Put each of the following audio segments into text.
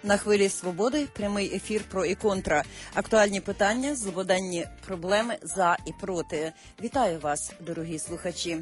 На хвилі свободи прямий ефір про і контра. Актуальні питання, злободенні проблеми за і проти. Вітаю вас, дорогі слухачі.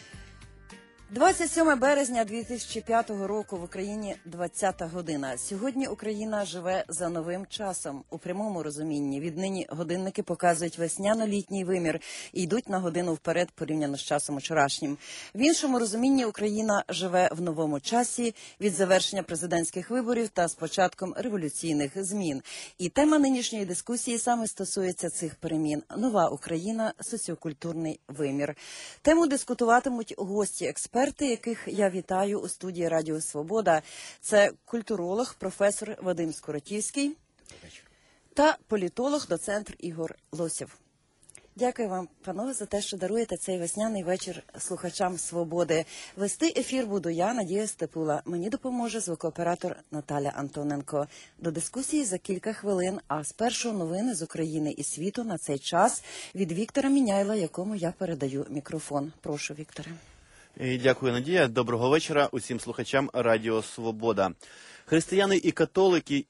27 березня 2005 року в Україні 20-та година. Сьогодні Україна живе за новим часом. У прямому розумінні віднині годинники показують весняно-літній вимір і йдуть на годину вперед порівняно з часом вчорашнім. В іншому розумінні Україна живе в новому часі від завершення президентських виборів та з початком революційних змін. І тема нинішньої дискусії саме стосується цих перемін. Нова Україна – соціокультурний вимір. Тему дискутуватимуть гості-експерти, яких я вітаю у студії Радіо Свобода. Це культуролог, професор Вадим Скоротівський та політолог, доцент Ігор Лосєв. Дякую вам, панове, за те, що даруєте цей весняний вечір слухачам «Свободи». Вести ефір буду я, Надія Степула. Мені допоможе звукооператор Наталя Антоненко. До дискусії за кілька хвилин, а спершу новини з України і світу на цей час від Віктора Міняйла, якому я передаю мікрофон. Прошу, Вікторе. Дякую, Надія. Доброго вечора усім слухачам Радіо Свобода. Християни-католики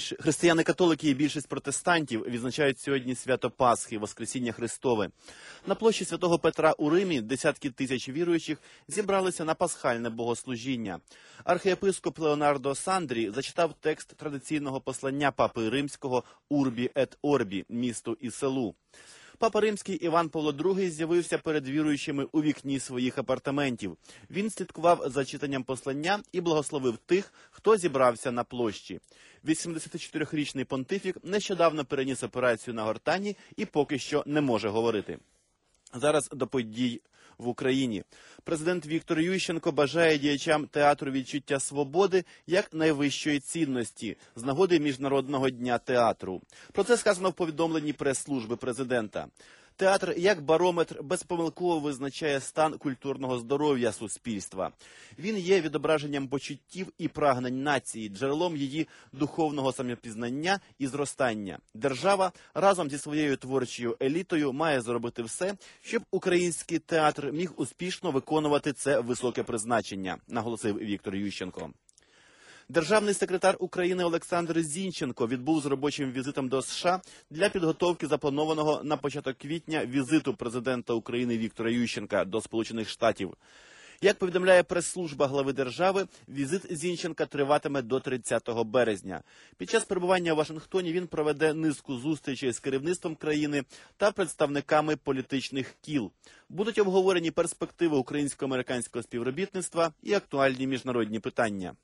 і більшість протестантів відзначають сьогодні свято Пасхи, Воскресіння Христове. На площі Святого Петра у Римі десятки тисяч віруючих зібралися на пасхальне богослужіння. Архієпископ Леонардо Сандрі зачитав текст традиційного послання Папи Римського «Урбі ет Орбі» – місту і селу. Папа Римський Іван Павло II з'явився перед віруючими у вікні своїх апартаментів. Він слідкував за читанням послання і благословив тих, хто зібрався на площі. 84-річний понтифік нещодавно переніс операцію на гортані і поки що не може говорити. Зараз до подій в Україні. Президент Віктор Ющенко бажає діячам театру відчуття свободи як найвищої цінності з нагоди Міжнародного дня театру. Про це сказано в повідомленні прес-служби президента. Театр як барометр безпомилково визначає стан культурного здоров'я суспільства. Він є відображенням почуттів і прагнень нації, джерелом її духовного самопізнання і зростання. Держава разом зі своєю творчою елітою має зробити все, щоб український театр міг успішно виконувати це високе призначення, наголосив Віктор Ющенко. Державний секретар України Олександр Зінченко відбув з робочим візитом до США для підготовки запланованого на початок квітня візиту президента України Віктора Ющенка до Сполучених Штатів. Як повідомляє прес-служба глави держави, візит Зінченка триватиме до 30 березня. Під час перебування у Вашингтоні він проведе низку зустрічей з керівництвом країни та представниками політичних кіл. Будуть обговорені перспективи українсько-американського співробітництва і актуальні міжнародні питання.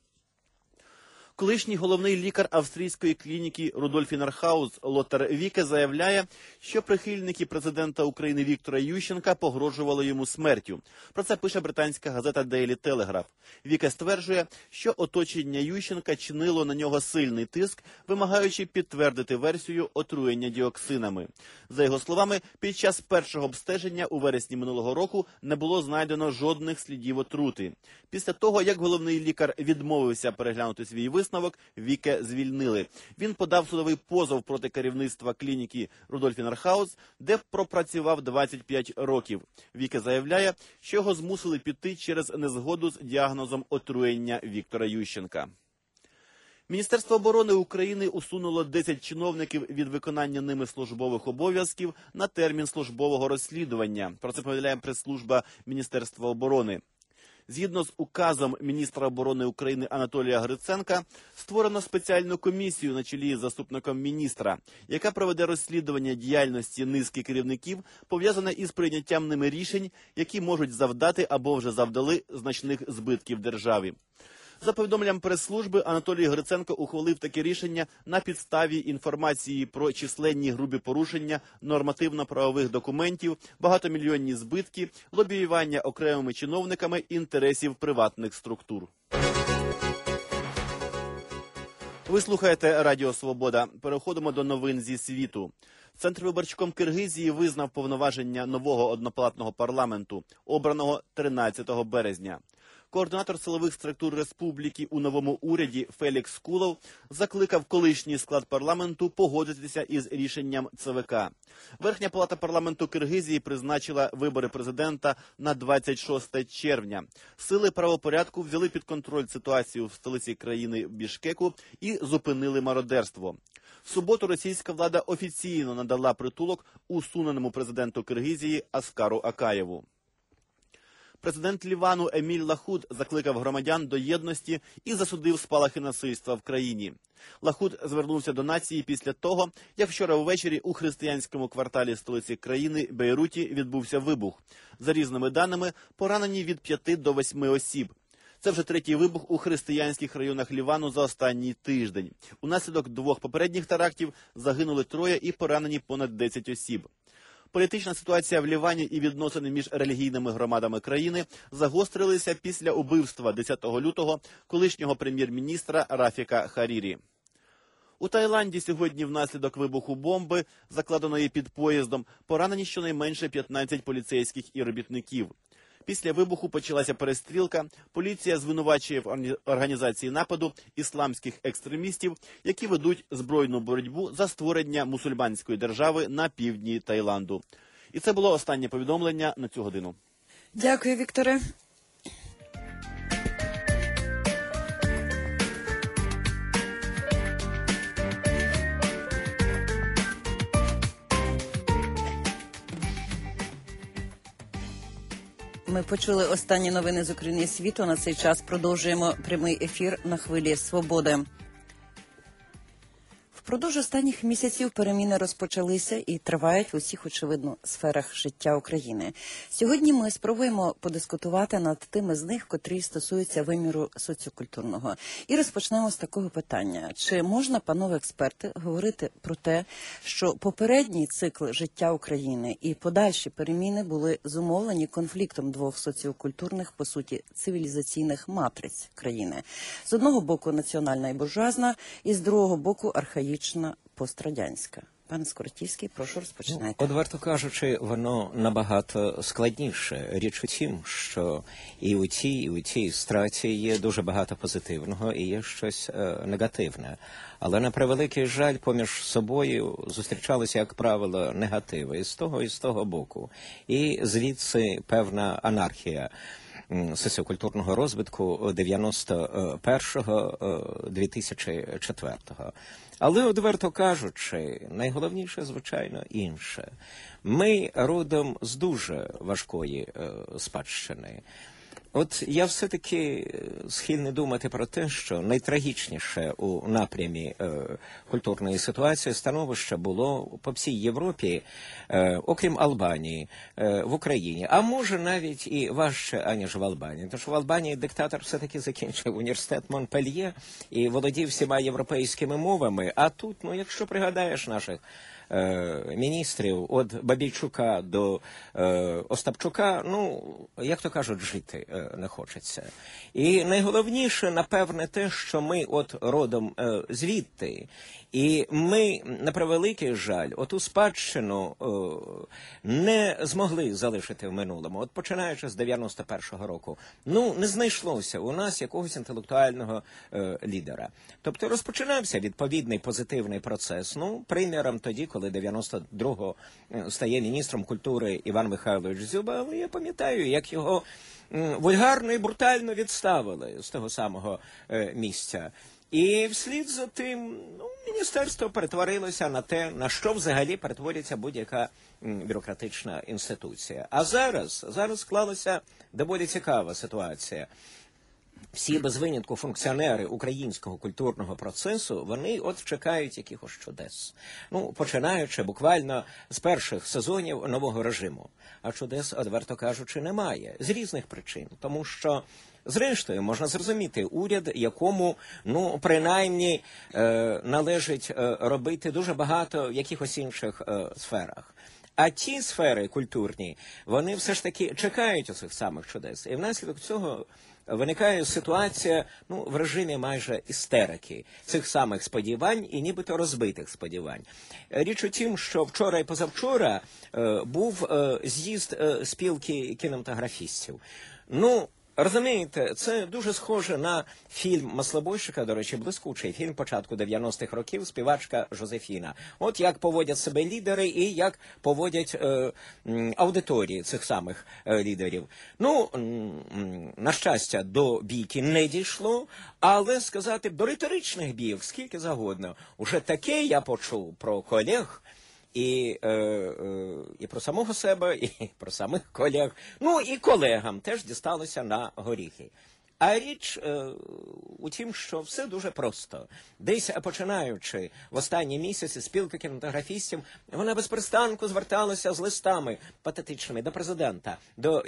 Колишній головний лікар австрійської клініки Рудольф Інерхаус Лотар Віке заявляє, що прихильники президента України Віктора Ющенка погрожували йому смертю. Про це пише британська газета Daily Telegraph. Віке стверджує, що оточення Ющенка чинило на нього сильний тиск, вимагаючи підтвердити версію отруєння діоксинами. За його словами, під час першого обстеження у вересні минулого року не було знайдено жодних слідів отрути. Після того, як головний лікар відмовився переглянути свій висновок, Віке звільнили. Він подав судовий позов проти керівництва клініки Рудольф Інерхаус, де пропрацював 25 років. Віке заявляє, що його змусили піти через незгоду з діагнозом отруєння Віктора Ющенка. Міністерство оборони України усунуло 10 чиновників від виконання ними службових обов'язків на термін службового розслідування. Про це повідомляє прес-служба Міністерства оборони. Згідно з указом міністра оборони України Анатолія Гриценка, створено спеціальну комісію на чолі з заступником міністра, яка проведе розслідування діяльності низки керівників, пов'язане із прийняттям ними рішень, які можуть завдати або вже завдали значних збитків державі. За повідомленням прес-служби, Анатолій Гриценко ухвалив таке рішення на підставі інформації про численні грубі порушення нормативно-правових документів, багатомільйонні збитки, лобіювання окремими чиновниками інтересів приватних структур. Ви слухаєте Радіо Свобода. Переходимо до новин зі світу. Центрвиборчком Киргизії визнав повноваження нового однопалатного парламенту, обраного 13 березня. координатор силових структур республіки у новому уряді Фелікс Кулов закликав колишній склад парламенту погодитися із рішенням ЦВК. Верхня палата парламенту Киргизії призначила вибори президента на 26 червня. Сили правопорядку взяли під контроль ситуацію в столиці країни Бішкеку і зупинили мародерство. В суботу російська влада офіційно надала притулок усуненому президенту Киргизії Аскару Акаєву. Президент Лівану Еміль Лахуд закликав громадян до єдності і засудив спалахи насильства в країні. Лахуд звернувся до нації після того, як вчора ввечері у християнському кварталі столиці країни Бейруті відбувся вибух. За різними даними, поранені від 5 до 8 осіб. Це вже третій вибух у християнських районах Лівану за останній тиждень. Унаслідок 2 попередніх терактів загинули 3 і поранені понад 10 осіб. Політична ситуація в Лівані і відносини між релігійними громадами країни загострилися після убивства 10 лютого колишнього прем'єр-міністра Рафіка Харірі. У Таїланді сьогодні внаслідок вибуху бомби, закладеної під поїздом, поранені щонайменше 15 поліцейських і робітників. Після вибуху почалася перестрілка. Поліція звинувачує в організації нападу ісламських екстремістів, які ведуть збройну боротьбу за створення мусульманської держави на півдні Таїланду. І це було останнє повідомлення на цю годину. Дякую, Вікторе. Ми почули останні новини з України і світу. На цей час продовжуємо прямий ефір на хвилі «Свободи». Впродовж останніх місяців переміни розпочалися і тривають в усіх, очевидно, сферах життя України. Сьогодні ми спробуємо подискутувати над тими з них, котрі стосуються виміру соціокультурного. І розпочнемо з такого питання. Чи можна, панове експерти, говорити про те, що попередній цикл життя України і подальші переміни були зумовлені конфліктом 2 соціокультурних, по суті, цивілізаційних матриць країни? З одного боку національна і буржуазна, і з другого боку архаїчна пострадянська. Пане Скоротівський, прошу, розпочинайте. Одверто кажучи, воно набагато складніше. Річ у тім, що і у тій страті є дуже багато позитивного і є щось негативне. Але, на превеликий жаль, поміж собою зустрічалися, як правило, негативи і з того боку. І звідси певна анархія соціокультурного розвитку 91-2004. Але, одверто кажучи, найголовніше, звичайно, інше. Ми родом з дуже важкої спадщини. От я все-таки схильний думати про те, що найтрагічніше у напрямі культурної ситуації становище було по всій Європі, окрім Албанії, в Україні. А може навіть і важче, аніж в Албанії. Тому що в Албанії диктатор все-таки закінчив університет Монпельє і володів всіма європейськими мовами. А тут, якщо пригадаєш наших міністрів, від Бабійчука до Остапчука, як то кажуть, жити не хочеться. І найголовніше, напевне, те, що ми от родом звідти, і ми, на превеликий жаль, оту спадщину не змогли залишити в минулому. От починаючи з 91-го року, не знайшлося у нас якогось інтелектуального лідера. Тобто розпочинався відповідний позитивний процес. Приміром тоді, коли 92-го стає міністром культури Іван Михайлович Дзюба, але я пам'ятаю, як його вульгарно і брутально відставили з того самого місця. І вслід за тим міністерство перетворилося на те, на що взагалі перетворюється будь-яка бюрократична інституція. А зараз склалася доволі цікава ситуація. Всі без винятку функціонери українського культурного процесу, вони от чекають якихось чудес. Починаючи буквально з перших сезонів нового режиму. А чудес, одверто кажучи, немає. З різних причин. Тому що, зрештою, можна зрозуміти, уряд, якому, принаймні, належить робити дуже багато в якихось інших сферах. А ті сфери культурні, вони все ж таки чекають оцих самих чудес. І внаслідок цього виникає ситуація, в режимі майже істерики цих самих сподівань і нібито розбитих сподівань. Річ у тім, що вчора і позавчора був з'їзд спілки кінематографістів. Розумієте, це дуже схоже на фільм Маслобойщика, до речі, блискучий фільм початку 90-х років, співачка Жозефіна. От як поводять себе лідери і як поводять аудиторії цих самих лідерів. Ну, на щастя, до бійки не дійшло, але сказати, до риторичних бійок скільки завгодно. Уже таке я почув про колег, і про самого себе, і про самих колег. Ну, і колегам теж дісталося на горіхи. А річ у тім, що все дуже просто. Десь починаючи в останні місяці спілка кінематографістів, вона безперестанку зверталася з листами патетичними до президента, до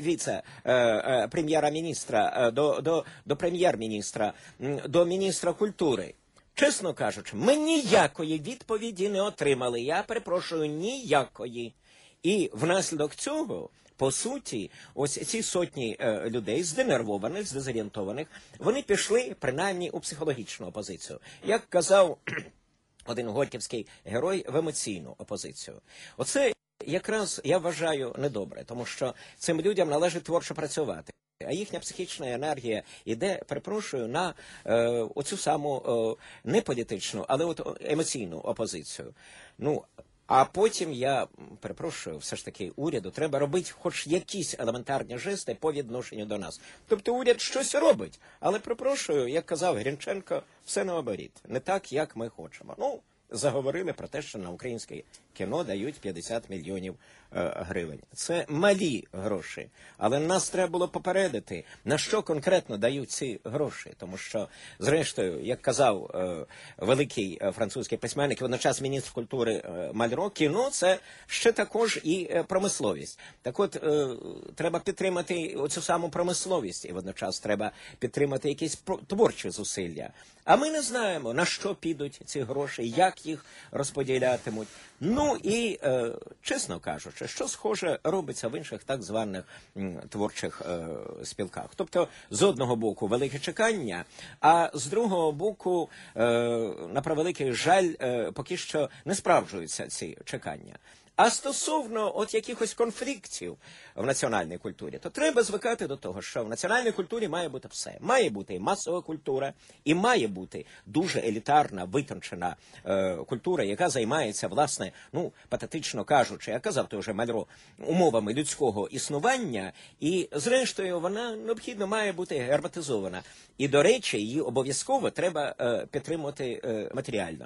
віце-прем'єра-міністра, до прем'єр-міністра, до міністра культури. Чесно кажучи, ми ніякої відповіді не отримали. Я перепрошую, ніякої. І внаслідок цього, по суті, ось ці сотні людей, зденервованих, здезорієнтованих, вони пішли, принаймні, у психологічну опозицію. Як казав один горьківський герой, в емоційну опозицію. Оце якраз, я вважаю, недобре, тому що цим людям належить творчо працювати. А їхня психічна енергія йде, перепрошую, на оцю саму не політичну, але от емоційну опозицію. Ну, а потім я, перепрошую, все ж таки уряду треба робити хоч якісь елементарні жести по відношенню до нас. Тобто уряд щось робить, але, перепрошую, як казав Грінченко, все наоборіт, не так, як ми хочемо. Ну, заговорили про те, що на українське кіно дають 50 мільйонів гривень. Це малі гроші, але нас треба було попередити, на що конкретно дають ці гроші. Тому що, зрештою, як казав великий французький письменник, водночас міністр культури Мальро, кіно – це ще також і промисловість. Так от, треба підтримати оцю саму промисловість, і водночас треба підтримати якісь творчі зусилля. А ми не знаємо, на що підуть ці гроші, як їх розподілятимуть. Ну і, чесно кажучи, що схоже робиться в інших так званих творчих спілках. Тобто, з одного боку, велике чекання, а з другого боку, на превеликий жаль, поки що не справджуються ці чекання. А стосовно от якихось конфліктів в національній культурі, то треба звикати до того, що в національній культурі має бути все. Має бути і масова культура, і має бути дуже елітарна, витончена культура, яка займається, власне, ну, патетично кажучи, я казав то вже Мальро, умовами людського існування, і, зрештою, вона необхідно має бути герметизована. І, до речі, її обов'язково треба підтримувати матеріально.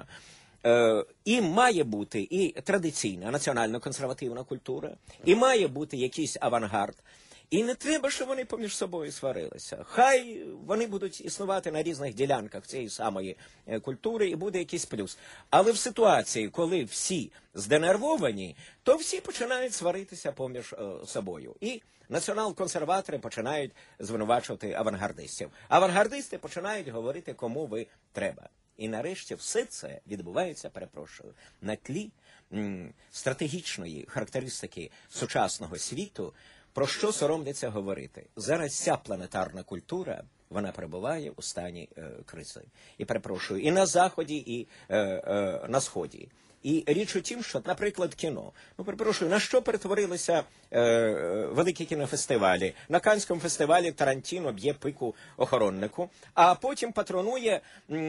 І має бути і традиційна національно-консервативна культура, і має бути якийсь авангард. І не треба, щоб вони поміж собою сварилися. Хай вони будуть існувати на різних ділянках цієї самої культури, і буде якийсь плюс. Але в ситуації, коли всі зденервовані, то всі починають сваритися поміж собою. І націонал-консерватори починають звинувачувати авангардистів. Авангардисти починають говорити, кому ви треба. І нарешті все це відбувається, перепрошую, на тлі стратегічної характеристики сучасного світу, про що соромляться говорити. Зараз ця планетарна культура, вона перебуває у стані кризи. І, перепрошую, і на Заході, і на Сході. І річ у тім, що, наприклад, кіно. Ну, перепрошую, на що перетворилися великі кінофестивалі? На Каннському фестивалі Тарантіно б'є пику охороннику, а потім патронує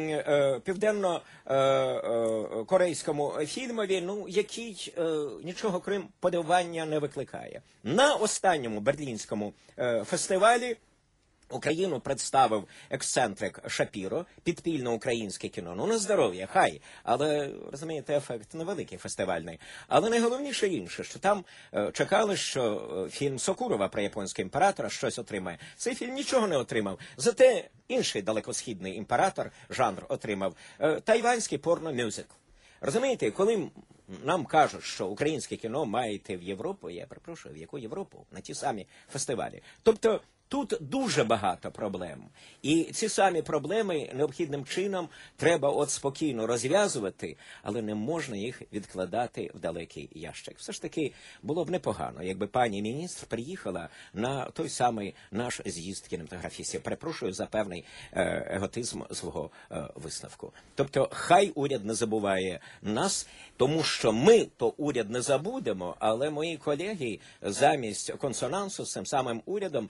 південно-корейському фільмові, ну, який нічого крім подивування не викликає. На останньому берлінському фестивалі Україну представив ексцентрик Шапіро, підпільно українське кіно. Ну, на здоров'я, хай. Але, розумієте, ефект невеликий, фестивальний. Але найголовніше інше, що там чекали, що фільм Сокурова про японського імператора щось отримає. Цей фільм нічого не отримав. Зате інший далекосхідний імператор, жанр, отримав тайванський порно-мюзикл. Розумієте, коли нам кажуть, що українське кіно має йти в Європу, я перепрошую, в яку Європу? На ті самі фестивалі. Тобто, тут дуже багато проблем. І ці самі проблеми необхідним чином треба от спокійно розв'язувати, але не можна їх відкладати в далекий ящик. Все ж таки, було б непогано, якби пані міністр приїхала на той самий наш з'їзд кінематографістів. Перепрошую за певний еготизм свого висновку. Тобто, хай уряд не забуває нас, тому що ми то уряд не забудемо, але мої колеги замість консонансу з цим самим урядом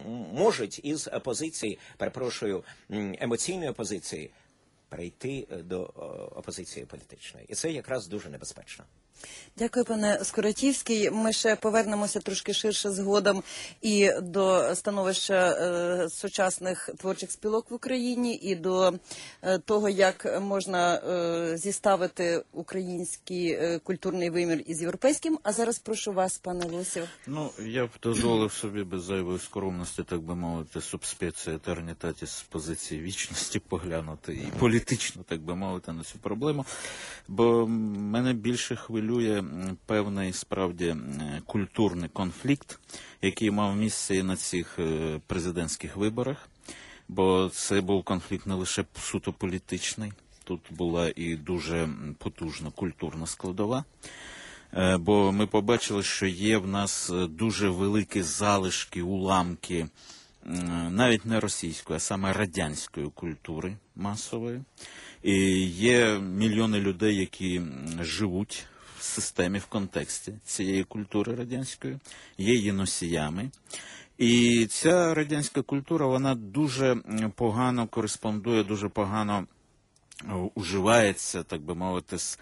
можуть із позиції, перепрошую, емоційної позиції перейти до опозиції політичної. І це якраз дуже небезпечно. Дякую, пане Скоротівський. Ми ще повернемося трошки ширше згодом і до становища сучасних творчих спілок в Україні, і до того, як можна зіставити український культурний вимір із європейським. А зараз прошу вас, пане Лосів. Ну, я б дозволив собі без зайвої скромності, так би мовити, субспеція етернітатіс з позиції вічності поглянути і політично, так би мовити, на цю проблему. Бо мене більше хвилює певний, справді, культурний конфлікт, який мав місце на цих президентських виборах. Бо це був конфлікт не лише суто політичний, тут була і дуже потужна культурна складова. Бо ми побачили, що є в нас дуже великі залишки, уламки, навіть не російської, а саме радянської культури масової. І є мільйони людей, які живуть в системі, в контексті цієї культури радянської, є її носіями. І ця радянська культура, вона дуже погано кореспондує, дуже погано уживається, так би мовити, з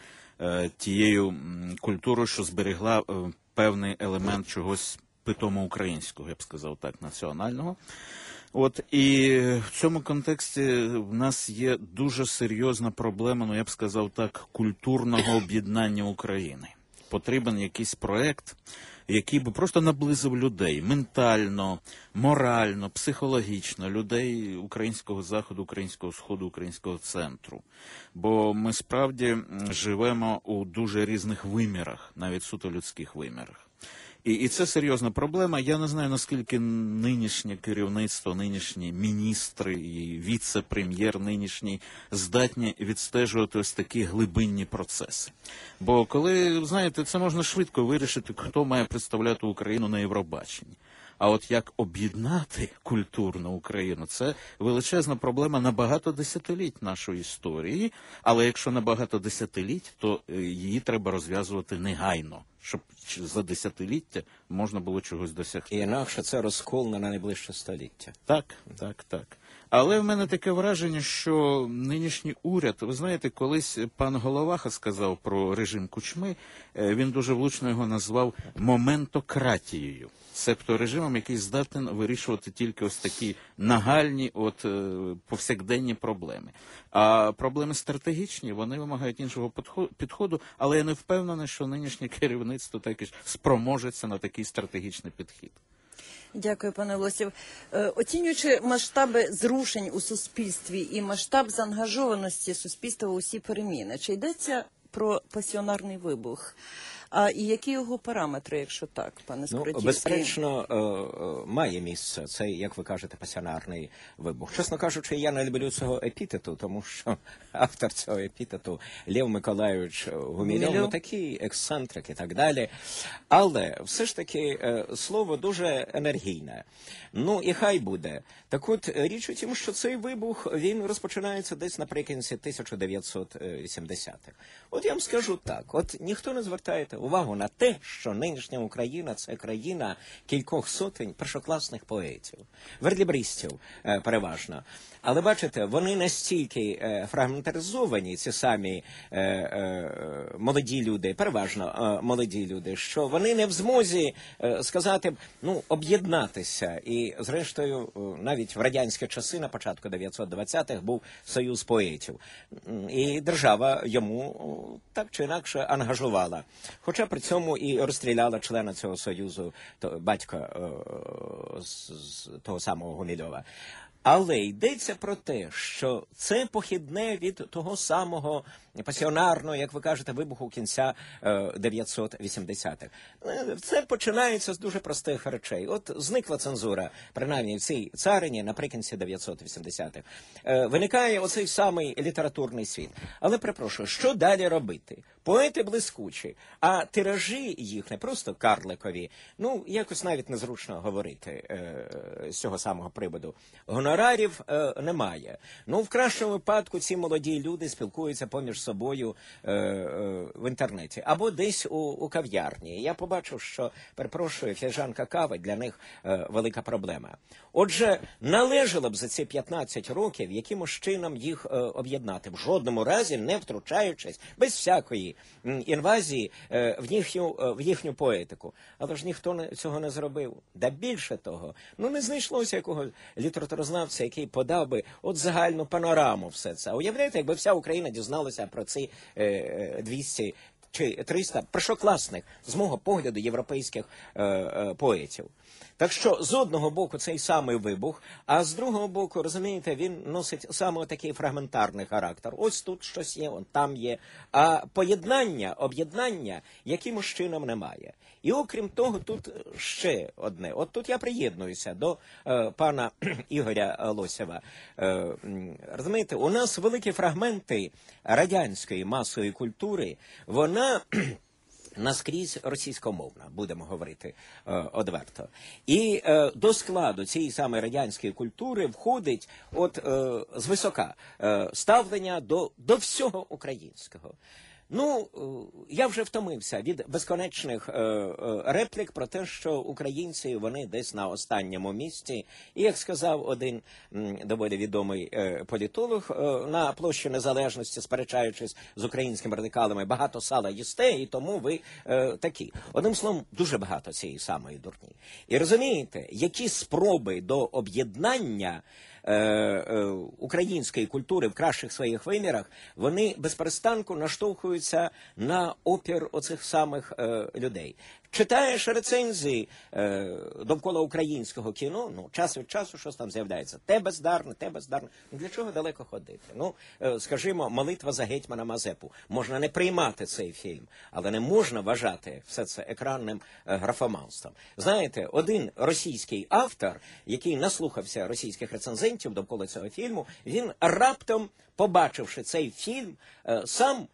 тією культурою, що зберегла певний елемент чогось питомо українського, я б сказав так, національного. От, і в цьому контексті в нас є дуже серйозна проблема, ну я б сказав так, культурного об'єднання України. Потрібен якийсь проект, який би просто наблизив людей ментально, морально, психологічно, людей українського заходу, українського сходу, українського центру. Бо ми справді живемо у дуже різних вимірах, навіть суто людських вимірах. І це серйозна проблема. Я не знаю, наскільки нинішнє керівництво, нинішні міністри і віце-прем'єр нинішній здатні відстежувати ось такі глибинні процеси. Бо коли, знаєте, це можна швидко вирішити, хто має представляти Україну на Євробаченні. А от як об'єднати культурну Україну, це величезна проблема на багато десятиліть нашої історії. Але якщо на багато десятиліть, то її треба розв'язувати негайно, щоб за десятиліття можна було чогось досягти. І інакше це розкол на найближче століття. Так. Але в мене таке враження, що нинішній уряд, ви знаєте, колись пан Головаха сказав про режим Кучми, він дуже влучно його назвав моментократією. Себто режимом, який здатен вирішувати тільки ось такі нагальні, повсякденні проблеми. А проблеми стратегічні, вони вимагають іншого підходу, але я не впевнений, що нинішнє керівництво таки спроможеться на такий стратегічний підхід. Дякую, пане Лосів. Оцінюючи масштаби зрушень у суспільстві і масштаб заангажованості суспільства у усі переміни, чи йдеться про пасіонарний вибух? І які його параметри, якщо так, пане Скоротівський? Безперечно, має місце цей, як ви кажете, пасіонарний вибух. Чесно кажучи, я не люблю цього епітету, тому що автор цього епітету Лев Миколайович Гумільов, ну такий ексцентрик і так далі. Але все ж таки слово дуже енергійне. Ну і хай буде. Так от, річ у тім, що цей вибух, він розпочинається десь наприкінці 1970-х. От я вам скажу так, от ніхто не звертає увагу на те, що нинішня Україна – це країна кількох сотень першокласних поетів, верлібристів переважно. Але бачите, вони настільки фрагментаризовані, ці самі молоді люди, переважно молоді люди, що вони не в змозі сказати, ну, об'єднатися. І, зрештою, навіть в радянські часи, на початку 1920-х, був Союз поетів. І держава йому так чи інакше ангажувала. Хоча при цьому і розстріляла члена цього Союзу, батька з того самого Гумільова. Але йдеться про те, що це похідне від того самого пасіонарного, як ви кажете, вибуху кінця 980-х. Це починається з дуже простих речей. От зникла цензура, принаймні в цій царині наприкінці 980-х. Виникає оцей самий літературний світ. Але, перепрошую, що далі робити? Поети блискучі, а тиражі їх не просто карликові. Ну, якось навіть незручно говорити з цього самого приводу. Гонорарів немає. Ну, в кращому випадку ці молоді люди спілкуються поміж собою в інтернеті або десь у кав'ярні. Я побачив, що, перепрошую, філіжанка кави для них велика проблема. Отже, належало б за ці 15 років якимось чином їх об'єднати, в жодному разі не втручаючись, без всякої інвазії в їхню поетику. Але ж ніхто цього не зробив. Да більше того, ну не знайшлося якого літературознавця, який подав би от загальну панораму все це. Уявляєте, якби вся Україна дізналася про ці 200 чи 300 першокласних, з мого погляду, європейських поетів. Так що, з одного боку, цей самий вибух, а з другого боку, розумієте, він носить саме такий фрагментарний характер. Ось тут щось є, он там є. А поєднання, об'єднання якимось чином немає. І окрім того, тут ще одне. От тут я приєднуюся до пана Ігоря Лосєва. Розумієте, у нас великі фрагменти радянської масової культури, вона наскрізь російськомовна, будемо говорити одверто. І до складу цієї самої радянської культури входить звисока ставлення до всього українського. Ну, я вже втомився від безконечних реплік про те, що українці, вони десь на останньому місці. І, як сказав один доволі відомий політолог, на площі Незалежності, сперечаючись з українськими радикалами, багато сала їсте, і тому ви такі. Одним словом, дуже багато цієї самої дурні. І розумієте, які спроби до об'єднання української культури в кращих своїх вимірах, вони без перестанку наштовхуються на опір оцих самих людей. Читаєш рецензії довкола українського кіно, ну, час від часу щось там з'являється. Те бездарне, те бездарне. Ну, для чого далеко ходити? Ну, скажімо, «Молитва за гетьмана Мазепу». Можна не приймати цей фільм, але не можна вважати все це екранним графоманством. Знаєте, один російський автор, який наслухався російських рецензентів довкола цього фільму, він раптом, побачивши цей фільм, сам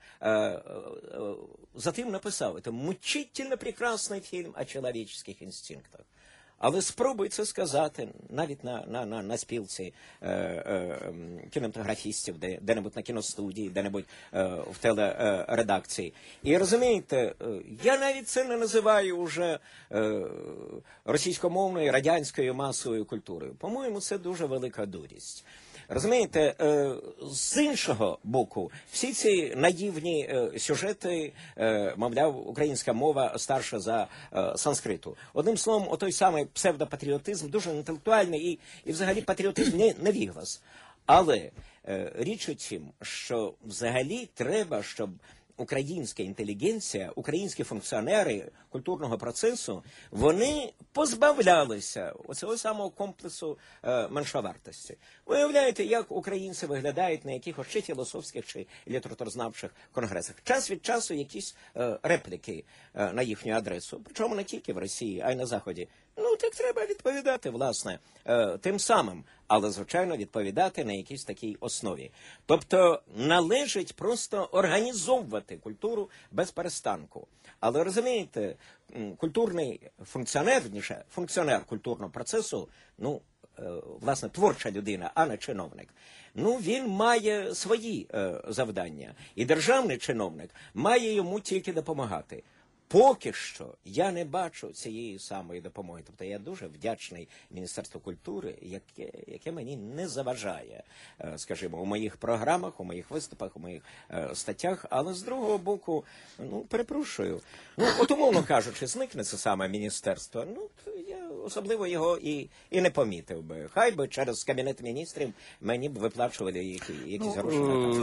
затим написав: «Это мучительно прекрасний фільм о чоловічних інстинктах». Але спробуй це сказати навіть на спілці кінематографістів, де-небудь на кіностудії, де-небудь в телередакції. І розумієте, я навіть це не називаю уже російськомовною, радянською масовою культурою. По-моєму, це дуже велика дурість. Розумієте, з іншого боку, всі ці наївні сюжети, мовляв, українська мова старша за санскриту. Одним словом, отой самий псевдопатріотизм, дуже інтелектуальний і взагалі патріотизм невіглас. Але річ у тім, що взагалі треба, щоб українська інтелігенція, українські функціонери культурного процесу, вони позбавлялися оцього самого комплексу меншовартості. Уявляєте, як українці виглядають на якихось чи філософських, чи літературознавчих конгресах. Час від часу якісь репліки на їхню адресу, причому не тільки в Росії, а й на Заході. Ну, так треба відповідати, власне, тим самим, але, звичайно, відповідати на якійсь такій основі. Тобто, належить просто організовувати культуру без перестанку. Але, розумієте, культурний функціонер, вірніше, функціонер культурного процесу, ну, власне, творча людина, а не чиновник, ну, він має свої завдання. І державний чиновник має йому тільки допомагати. Поки що я не бачу цієї самої допомоги. Тобто я дуже вдячний Міністерству культури, яке мені не заважає, скажімо, у моїх програмах, у моїх виступах, у моїх статтях. Але з другого боку, ну, перепрошую, ну, от умовно кажучи, зникне це саме міністерство, ну, я особливо його і не помітив би. Хай би через Кабінет міністрів мені б виплачували якісь гроші.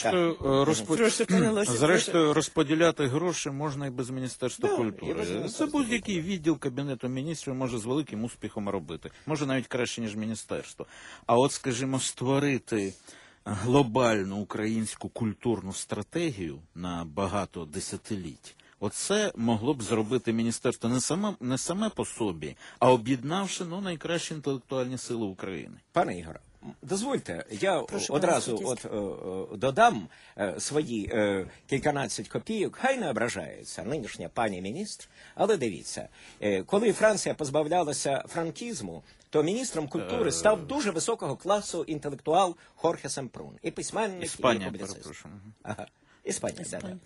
Зрештою, розподіляти гроші можна і без Міністерства культури. Це будь-який відділ Кабінету міністрів може з великим успіхом робити. Може навіть краще, ніж міністерство. А от, скажімо, створити глобальну українську культурну стратегію на багато десятиліть, оце могло б зробити міністерство не саме по собі, а об'єднавши найкращі інтелектуальні сили України. Пане Ігоре, Дозвольте, я Прошу, одразу пане додам свої кільканадцять копійок. Хай не ображається нинішня пані міністр, але дивіться, коли Франція позбавлялася франкізму, то міністром культури став дуже високого класу інтелектуал Хорхе Семпрун. І письменник, Іспанія, і публіцист. перепрошую. Ага. Іспанія, Іспанія.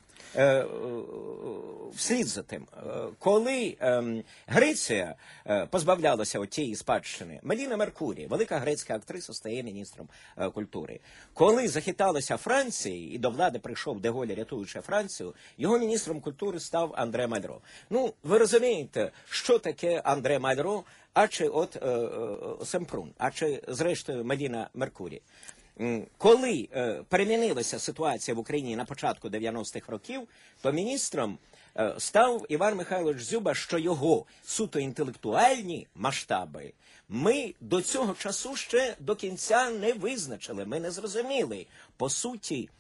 Вслід за тим, коли Греція позбавлялася тієї спадщини, Меліна Меркурі, велика грецька актриса, стає міністром культури. Коли захиталася Франція, і до влади прийшов Де Голь, рятуючи Францію, його міністром культури став Андре Мальро. Ну, ви розумієте, що таке Андре Мальро, а чи Семпрун, а чи, зрештою, Меліна Меркурі. Коли перемінилася ситуація в Україні на початку 90-х років, то міністром став Іван Михайлович Дзюба, що його суто інтелектуальні масштаби ми до цього часу ще до кінця не визначили, ми не зрозуміли, по суті,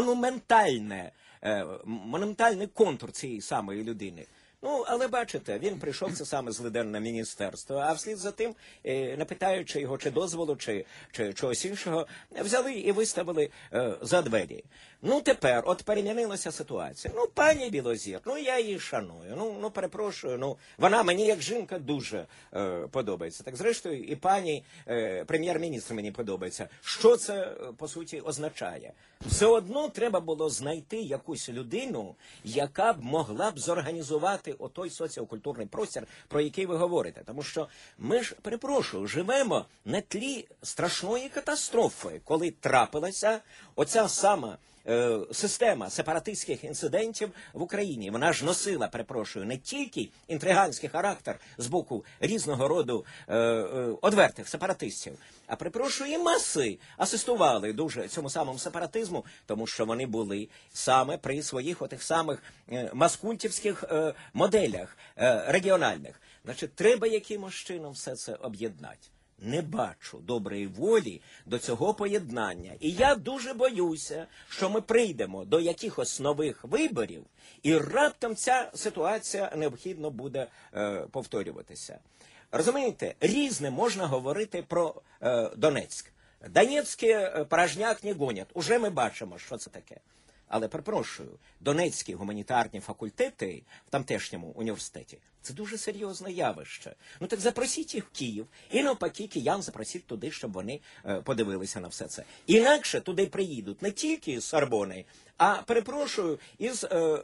монументальний контур цієї самої людини. Ну, але бачите, він прийшов це саме злиденне міністерство, а вслід за тим, не питаючи його чи дозволу, чи чогось іншого, взяли і виставили за двері. Ну, тепер, от перемінилася ситуація. Ну, пані Білозір, ну, я її шаную, ну, перепрошую, ну, вона мені як жінка дуже подобається. Так, зрештою, і пані прем'єр-міністр мені подобається. Що це, по суті, означає? Все одно треба було знайти якусь людину, яка б могла б зорганізувати отой соціокультурний простір, про який ви говорите. Тому що ми ж, перепрошую, живемо на тлі страшної катастрофи, коли трапилася оця сама система сепаратистських інцидентів в Україні. Вона ж носила, перепрошую, не тільки інтриганський характер з боку різного роду одвертих сепаратистів, а, перепрошую, і маси асистували дуже цьому самому сепаратизму, тому що вони були саме при своїх отих самих маскультівських моделях регіональних. Значить, треба якимось чином все це об'єднати. Не бачу доброї волі до цього поєднання. І я дуже боюся, що ми прийдемо до якихось нових виборів, і раптом ця ситуація необхідно буде повторюватися. Розумієте, різне можна говорити про Донецьк. Донецьке порожняк не гонять. Уже ми бачимо, що це таке. Але, перепрошую, Донецькі гуманітарні факультети в тамтешньому університеті – це дуже серйозне явище. Ну так запросіть їх в Київ, і навпаки киян запросіть туди, щоб вони подивилися на все це. Інакше туди приїдуть не тільки з Сорбони, а, перепрошую, із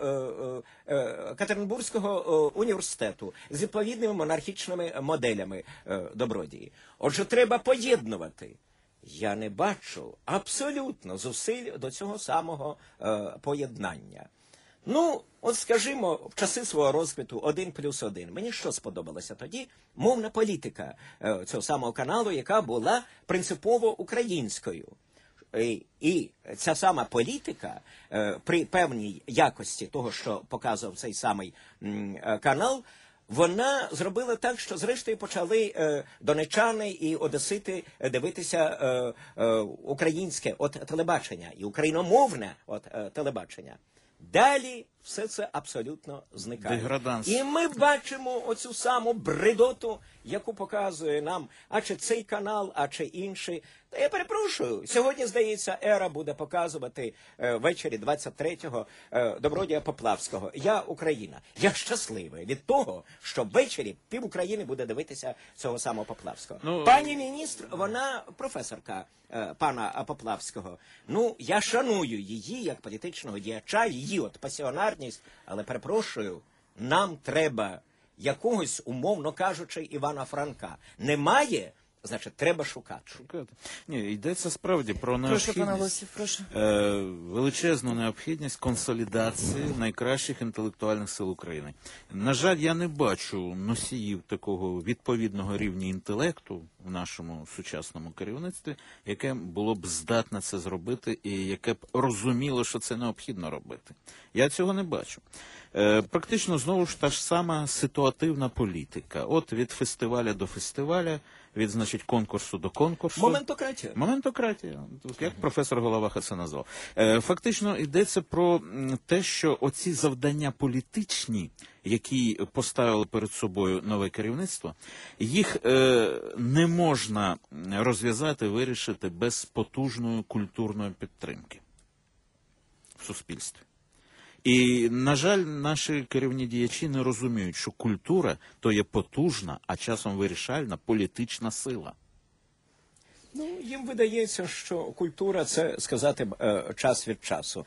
Катеринбурзького університету з відповідними монархічними моделями добродії. Отже, треба поєднувати. Я не бачу абсолютно зусиль до цього самого поєднання. Ну, от скажімо, в часи свого розквіту 1+1. Мені що сподобалося тоді? Мовна політика цього самого каналу, яка була принципово українською. І ця сама політика при певній якості того, що показував цей самий канал, вона зробила так, що зрештою почали донеччани і одесити дивитися українське телебачення і україномовне телебачення. Далі все це абсолютно зникає. Деграданс. І ми бачимо оцю саму бредоту, яку показує нам, а чи цей канал, а чи інший. Та я перепрошую, сьогодні, здається, Ера буде показувати ввечері 23-го Добродія Поплавського. Я Україна. Я щасливий від того, що ввечері пів України буде дивитися цього самого Поплавського. Ну, пані міністр, вона професорка пана Поплавського. Ну, я шаную її як політичного діяча, її пасіонарність, але перепрошую, нам треба якогось, умовно кажучи, Івана Франка. Немає, значить, треба шукати. Ні, йдеться справді про Прошу, пане необхідність, Лосів, прошу. величезну необхідність консолідації найкращих інтелектуальних сил України. На жаль, я не бачу носіїв такого відповідного рівня інтелекту в нашому сучасному керівництві, яке було б здатне це зробити і яке б розуміло, що це необхідно робити. Я цього не бачу. Практично знову ж та ж сама ситуативна політика. От від фестиваля до фестиваля, від, значить, конкурсу до конкурсу. Моментократія. Моментократія, як професор Головаха це назвав. Фактично йдеться про те, що оці завдання політичні, які поставили перед собою нове керівництво, їх не можна розв'язати, вирішити без потужної культурної підтримки в суспільстві. І, на жаль, наші керівні діячі не розуміють, що культура – то є потужна, а часом вирішальна політична сила. Ну, їм видається, що культура – це сказати час від часу.